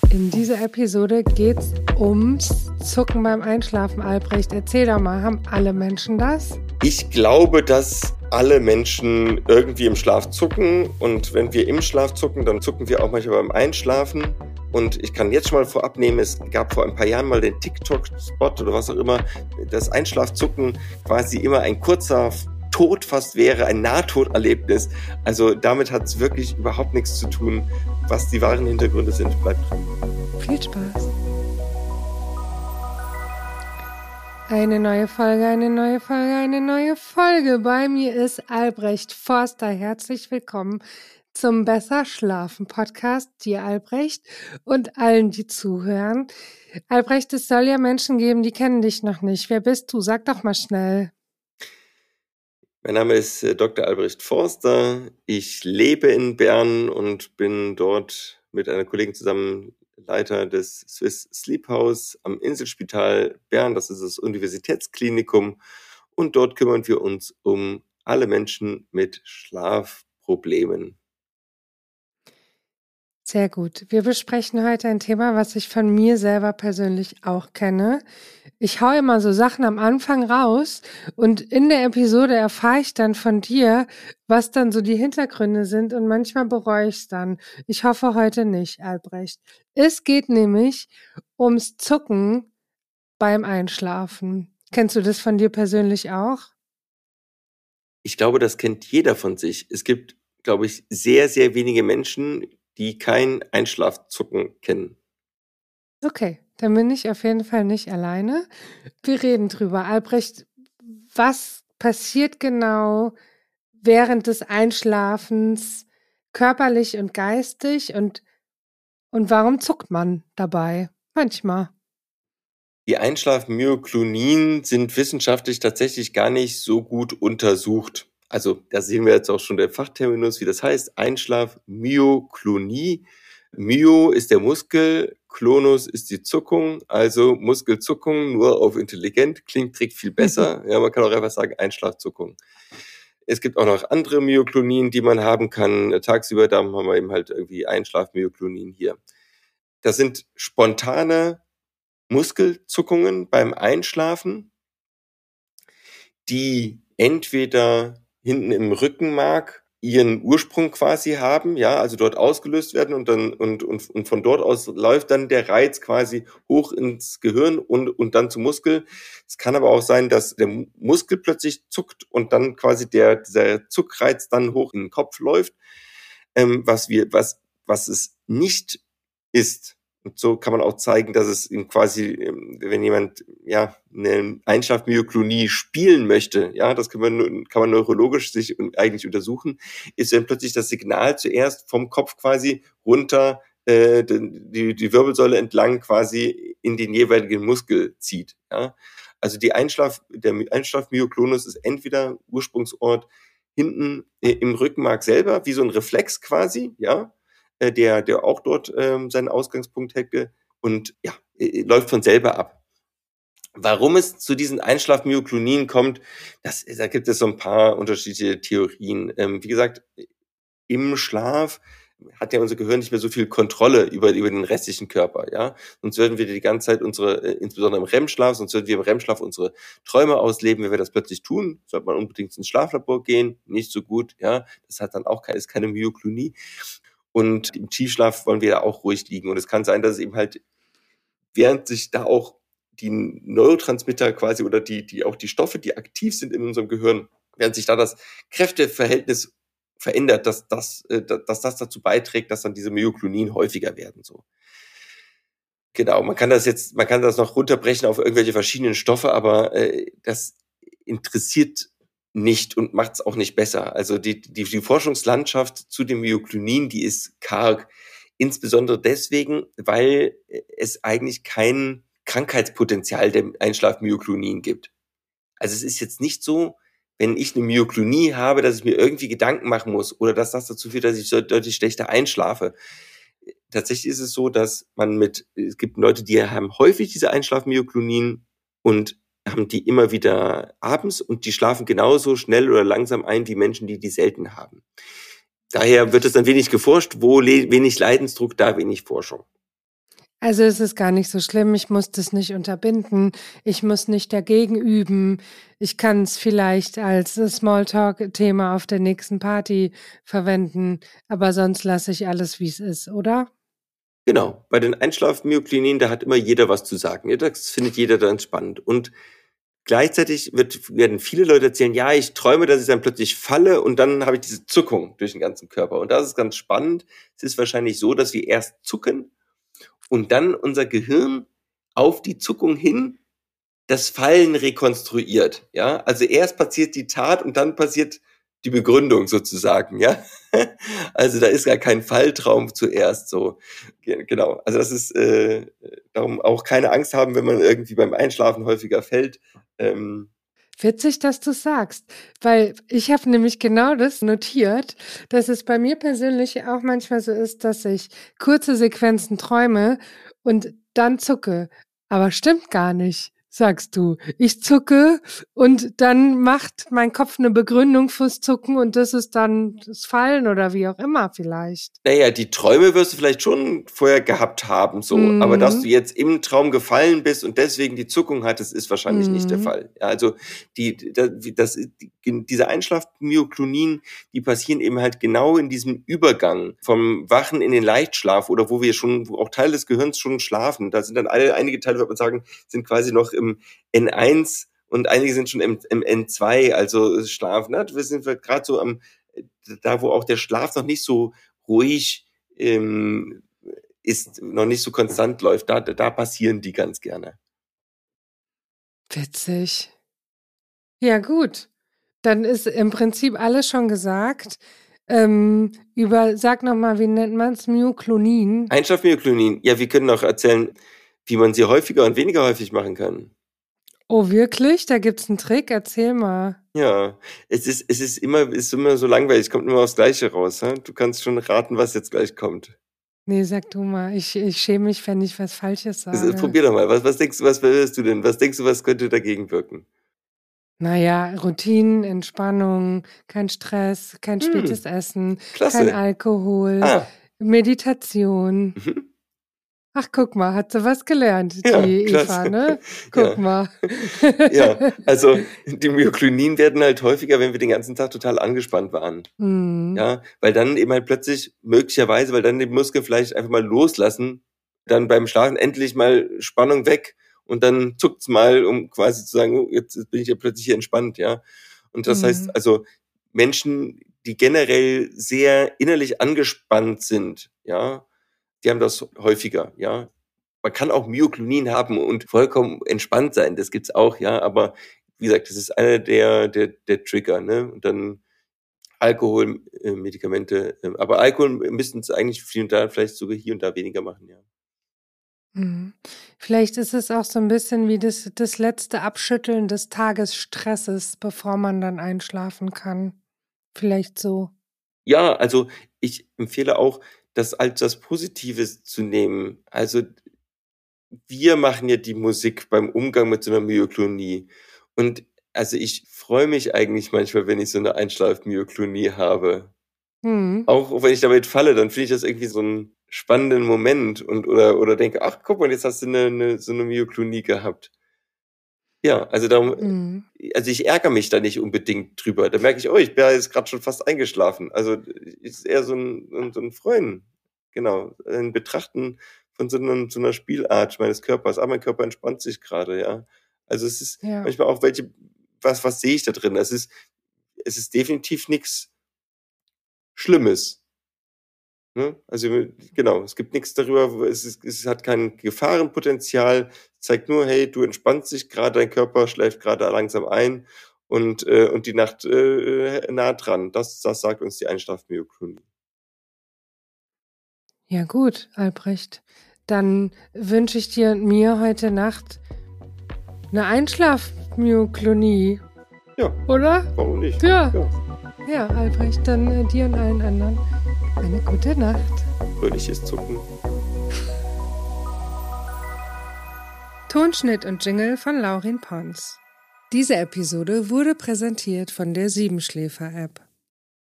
In dieser Episode geht's ums Zucken beim Einschlafen. Albrecht, erzähl doch mal, haben alle Menschen das? Ich glaube, dass alle Menschen irgendwie im Schlaf zucken, und wenn wir im Schlaf zucken, dann zucken wir auch manchmal beim Einschlafen. Und ich kann jetzt schon mal vorab nehmen, es gab vor ein paar Jahren mal den TikTok-Spot oder was auch immer, das Einschlafzucken quasi immer ein kurzer Tod fast wäre, ein Nahtoderlebnis. Also damit hat es wirklich überhaupt nichts zu tun. Was die wahren Hintergründe sind, bleibt dran. Viel Spaß. Eine neue Folge, eine neue Folge, eine neue Folge. Bei mir ist Albrecht Forster. Herzlich willkommen zum Besser Schlafen Podcast. Dir, Albrecht, und allen, die zuhören. Albrecht, es soll ja Menschen geben, die kennen dich noch nicht. Wer bist du? Sag doch mal schnell. Mein Name ist Dr. Albrecht Forster. Ich lebe in Bern und bin dort mit einer Kollegin zusammen Leiter des Swiss Sleep House am Inselspital Bern. Das ist das Universitätsklinikum. Und dort kümmern wir uns um alle Menschen mit Schlafproblemen. Sehr gut. Wir besprechen heute ein Thema, was ich von mir selber persönlich auch kenne. Ich hau immer so Sachen am Anfang raus und in der Episode erfahre ich dann von dir, was dann so die Hintergründe sind, und manchmal bereue ich es dann. Ich hoffe heute nicht, Albrecht. Es geht nämlich ums Zucken beim Einschlafen. Kennst du das von dir persönlich auch? Ich glaube, das kennt jeder von sich. Es gibt, glaube ich, sehr, sehr wenige Menschen, die kein Einschlafzucken kennen. Okay, dann bin ich auf jeden Fall nicht alleine. Wir reden drüber. Albrecht, was passiert genau während des Einschlafens körperlich und geistig, und warum zuckt man dabei? Manchmal. Die Einschlafmyoklonien sind wissenschaftlich tatsächlich gar nicht so gut untersucht. Also da sehen wir jetzt auch schon der Fachterminus, wie das heißt. Einschlafmyoklonie. Myo ist der Muskel, Klonus ist die Zuckung, also Muskelzuckung nur auf intelligent, trägt viel besser. Ja, man kann auch einfach sagen Einschlafzuckung. Es gibt auch noch andere Myoklonien, die man haben kann. Tagsüber, da haben wir eben halt irgendwie Einschlafmyoklonien hier. Das sind spontane Muskelzuckungen beim Einschlafen, die entweder hinten im Rückenmark ihren Ursprung quasi haben, ja, also dort ausgelöst werden, und dann und von dort aus läuft dann der Reiz quasi hoch ins Gehirn und dann zum Muskel. Es kann aber auch sein, dass der Muskel plötzlich zuckt und dann quasi dieser Zuckreiz dann hoch in den Kopf läuft. Was es nicht ist. Und so kann man auch zeigen, dass es quasi, wenn jemand ja eine Einschlafmyoklonie spielen möchte, ja, das kann man neurologisch sich eigentlich untersuchen, ist dann plötzlich das Signal zuerst vom Kopf quasi runter die Wirbelsäule entlang quasi in den jeweiligen Muskel zieht. Ja. Also der Einschlafmyoklonus ist entweder Ursprungsort hinten im Rückenmark selber, wie so ein Reflex quasi, ja, der auch dort seinen Ausgangspunkt hätte, und ja, läuft von selber ab. Warum es zu diesen Einschlafmyoklonien kommt, da gibt es so ein paar unterschiedliche Theorien. Wie gesagt, im Schlaf hat ja unser Gehirn nicht mehr so viel Kontrolle über den restlichen Körper, ja. Sonst würden wir die ganze Zeit insbesondere im REM-Schlaf, sonst würden wir im REM-Schlaf unsere Träume ausleben. Wenn wir das plötzlich tun, sollte man unbedingt ins Schlaflabor gehen, nicht so gut, ja. Das hat dann auch ist keine Myoklonie. Und im Tiefschlaf wollen wir da auch ruhig liegen. Und es kann sein, dass es eben halt, während sich da auch die Neurotransmitter quasi oder auch die Stoffe, die aktiv sind in unserem Gehirn, während sich da das Kräfteverhältnis verändert, dass das dazu beiträgt, dass dann diese Myoklonien häufiger werden, so. Genau, man kann das noch runterbrechen auf irgendwelche verschiedenen Stoffe, aber das interessiert nicht und macht es auch nicht besser. Also die Forschungslandschaft zu den Myoklonien, die ist karg. Insbesondere deswegen, weil es eigentlich kein Krankheitspotenzial der Einschlafmyoklonien gibt. Also es ist jetzt nicht so, wenn ich eine Myoklonie habe, dass ich mir irgendwie Gedanken machen muss oder dass das dazu führt, dass ich so deutlich schlechter einschlafe. Tatsächlich ist es so, dass es gibt Leute, die haben häufig diese Einschlafmyoklonien und haben die immer wieder abends, und die schlafen genauso schnell oder langsam ein wie Menschen, die selten haben. Daher wird es dann wenig geforscht, wo wenig Leidensdruck, da wenig Forschung. Also es ist gar nicht so schlimm, ich muss das nicht unterbinden, ich muss nicht dagegen üben, ich kann es vielleicht als Smalltalk-Thema auf der nächsten Party verwenden, aber sonst lasse ich alles, wie es ist, oder? Genau, bei den Einschlafmyoklinien, da hat immer jeder was zu sagen. Ja, das findet jeder dann spannend. Und gleichzeitig werden viele Leute erzählen, ja, ich träume, dass ich dann plötzlich falle und dann habe ich diese Zuckung durch den ganzen Körper. Und das ist ganz spannend. Es ist wahrscheinlich so, dass wir erst zucken und dann unser Gehirn auf die Zuckung hin das Fallen rekonstruiert. Ja, also erst passiert die Tat und dann passiert die Begründung sozusagen. Ja, also da ist gar kein Falltraum zuerst so. Genau. Also das ist darum auch keine Angst haben, wenn man irgendwie beim Einschlafen häufiger fällt. Witzig, dass du sagst, weil ich habe nämlich genau das notiert, dass es bei mir persönlich auch manchmal so ist, dass ich kurze Sequenzen träume und dann zucke. Aber stimmt gar nicht, sagst du. Ich zucke und dann macht mein Kopf eine Begründung fürs Zucken und das ist dann das Fallen oder wie auch immer vielleicht. Naja, die Träume wirst du vielleicht schon vorher gehabt haben, so. Aber dass du jetzt im Traum gefallen bist und deswegen die Zuckung hattest, ist wahrscheinlich nicht der Fall. Ja, also diese Einschlafmyoklonien, die passieren eben halt genau in diesem Übergang vom Wachen in den Leichtschlaf oder wo auch Teile des Gehirns schon schlafen. Da sind dann einige Teile, würde man sagen, sind quasi noch im N1 und einige sind schon im N2, also schlafen. Ne? Wir sind gerade so da wo auch der Schlaf noch nicht so ruhig ist, noch nicht so konstant läuft, da passieren die ganz gerne. Witzig. Ja, gut. Dann ist im Prinzip alles schon gesagt. Sag nochmal, wie nennt man es? Myoklonien. Einschlafmyoklonien. Ja, wir können noch erzählen, wie man sie häufiger und weniger häufig machen kann. Oh, wirklich? Da gibt's einen Trick? Erzähl mal. Ja, es ist immer so langweilig, es kommt immer aufs Gleiche raus. He? Du kannst schon raten, was jetzt gleich kommt. Nee, sag du mal. Ich schäme mich, wenn ich was Falsches sage. Probier doch mal. Was denkst du, was willst du denn? Was denkst du, was könnte dagegen wirken? Naja, Routinen, Entspannung, kein Stress, kein spätes Essen, Klasse. kein Alkohol, Meditation. Ach, guck mal, hat sie was gelernt, die Eva, ne? Guck mal. Ja, also die Myoklonien werden halt häufiger, wenn wir den ganzen Tag total angespannt waren. Ja, weil dann eben halt plötzlich möglicherweise, weil dann die Muskeln vielleicht einfach mal loslassen, dann beim Schlafen endlich mal Spannung weg und dann zuckt's mal, um quasi zu sagen, oh, jetzt bin ich ja plötzlich hier entspannt, ja. Und das heißt, also Menschen, die generell sehr innerlich angespannt sind, ja, die haben das häufiger, ja. Man kann auch Myoklonien haben und vollkommen entspannt sein, das gibt's auch, ja, aber wie gesagt, das ist einer der Trigger, ne? Und dann Alkohol, Medikamente, aber Alkohol müssten es eigentlich viel und da vielleicht sogar hier und da weniger machen, ja. Vielleicht ist es auch so ein bisschen wie das letzte Abschütteln des Tagesstresses, bevor man dann einschlafen kann. Vielleicht so. Ja, also ich empfehle auch, das als das Positives zu nehmen. Also wir machen ja die Musik beim Umgang mit so einer Myoklonie. Und also ich freue mich eigentlich manchmal, wenn ich so eine Einschlaf-Myoklonie habe. Auch wenn ich damit falle, dann finde ich das irgendwie so einen spannenden Moment oder denke, ach guck mal, jetzt hast du so eine Myoklonie gehabt. Ja, also also ich ärgere mich da nicht unbedingt drüber. Da merke ich, oh, ich bin jetzt gerade schon fast eingeschlafen. Also ist eher so ein Freuen, genau, ein Betrachten von so einer Spielart meines Körpers. Ah, mein Körper entspannt sich gerade, ja. Also es ist manchmal auch was sehe ich da drin? Es ist definitiv nichts Schlimmes. Ne? Also genau, es gibt nichts darüber, es hat kein Gefahrenpotenzial, es zeigt nur, hey, du entspannst dich gerade, dein Körper schläft gerade langsam ein und die Nacht nah dran. Das sagt uns die Einschlafmyoklonien. Ja gut, Albrecht. Dann wünsche ich dir und mir heute Nacht eine Einschlafmyoklonie. Ja. Oder? Warum nicht? Ja, Albrecht, dann dir und allen anderen eine gute Nacht. Fröhliches Zucken. Tonschnitt und Jingle von Laurin Pons. Diese Episode wurde präsentiert von der Siebenschläfer-App.